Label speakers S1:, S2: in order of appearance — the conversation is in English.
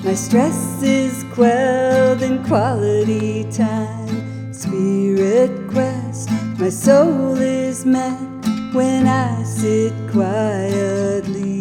S1: My stress is quelled in quality time. Spirit quest, my soul is met when I sit quietly.